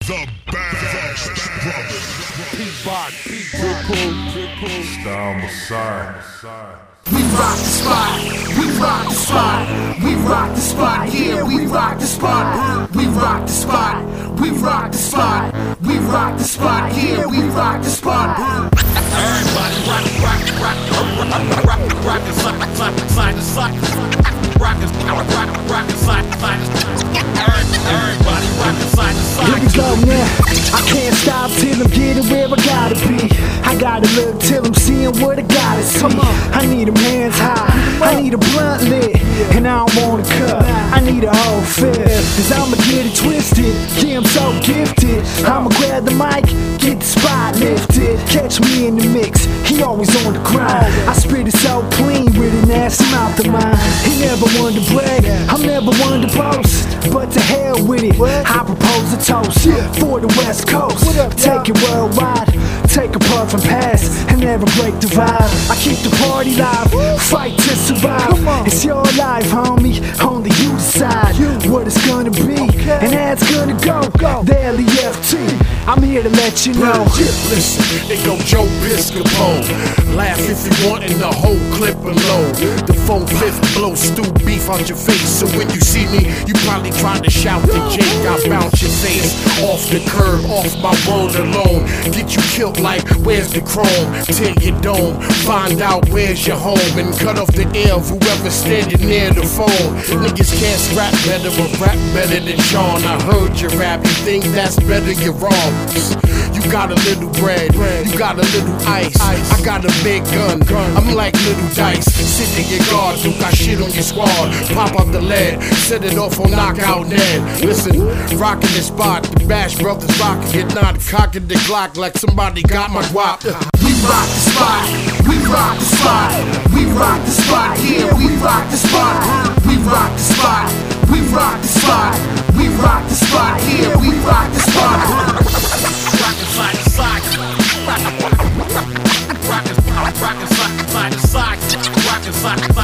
The best Style Messiah. We rock the spot, we rock the spot, we rock the spot, yeah, we rock the spot, we rock the spot, we rock the spot, we rock the spot, yeah, we rock the spot. Everybody rock the side to side, rock the side to side, everybody rock the side to side. Here we go now, I can't stop till I'm getting where I gotta be. I gotta look till I'm seeing what I gotta see. I need 'em hands high, I need a blunt lit, and I don't want a cup, I need a whole fifth. Cause I'ma get it twisted, yeah I'm so gifted. I'ma grab the mic, get the spot lifted. Catch me in the mix, he always on the grind. I spit it so clean with an ass mouth of mine. He never wanted to brag, I'm never one to boast, but to hell with it, I propose a toast for the West Coast. Take it worldwide, take a puff and pass, and never break the vibe. I keep the party live, fight to survive. It's your life, homie, only you decide what it's gonna be, and how it's gonna go. The LEFT, I'm here to let you know. Listen, it go Joe Piscopo. Laugh if you want, and the whole clip below. The 4/5 blow stew beef out your face. So when you see me, you probably trying to shout the Jake. I bounce your face off the curb, off my word alone. Get you killed like, where's the chrome? Tear your dome, find out where's your home, and cut off the air of whoever's standing near the phone. Niggas can't rap better, but rap better than Sean. I heard you rap, you think that's better, you're wrong. You got a little bread, you got a little ice. I got a big gun, I'm like little dice. Sit in your guard, you got shit on your squad. Pop up the lead, set it off on knockout dead. Listen, rockin' the spot, the Bash Brothers rockin' it, not cocking the Glock like somebody got my guap. We rock the spot, we rock the spot, we rock the spot, yeah, we rock the spot, we rock the spot, we rock the spot, we rock the spot, yeah, we rock the spot. Rockin' side to side, rockin' side to side, rockin' side to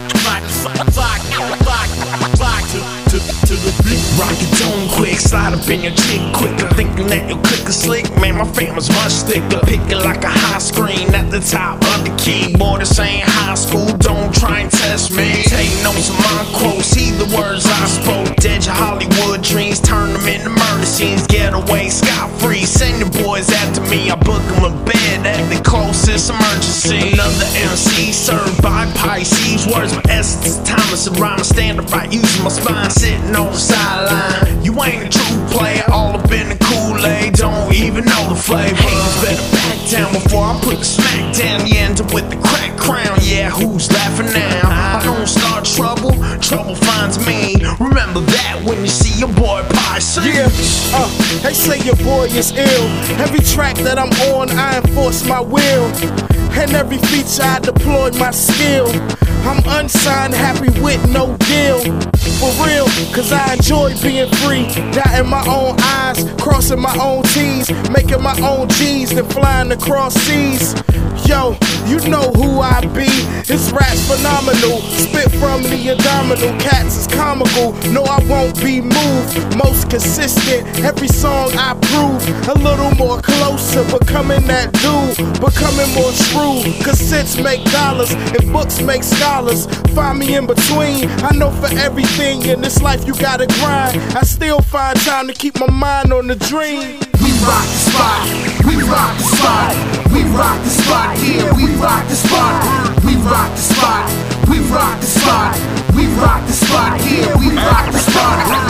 side, to the beat. Rock your tone quick, slide up in your chick quicker. Thinking that you'll click a slick, man, my family's much thicker. Pick it like a high screen at the top of the keyboard. This ain't high school, don't try and test me. Take notes of my quotes, see the words I spoke. Dead your Hollywood dreams, turn them into murder scenes. Get away scot-free, send your boys after me. I book them a bed at the closest emergency. Another MC served by Pisces. Words my essence is timeless, and rhyme standing right, using my spine, sitting on the sideline. You ain't a true player, all up in the Kool-Aid, don't even know the flavor. Haters better back down before I put the smack down. You end up with the crack crown, yeah, who's laughing now? I don't start trouble, trouble finds me. Remember that when you see your boy Pisces. Yeah, they say your boy is ill. Every track that I'm on, I enforce my will, and every feature I deploy my skill. I'm unsigned, happy with no deal. For real, cause I enjoy being free. Dotting my own I's, crossing my own T's, making my own G's, then flying across seas. Yo, you know who I be. This rap's phenomenal. Spit from the abdominal. Cats is comical. No, I won't be moved. Most consistent. Every song I prove. A little more closer. Becoming that dude. Becoming more true. Cassettes make dollars and books make scholars. Find me in between. I know for everything in this life you gotta grind. I still find time to keep my mind on the dream. We rock the spot, we rock the spot, we rock the spot, yeah, we rock the spot, we rock the spot, we rock the spot, we rock the spot, yeah, we rock the spot.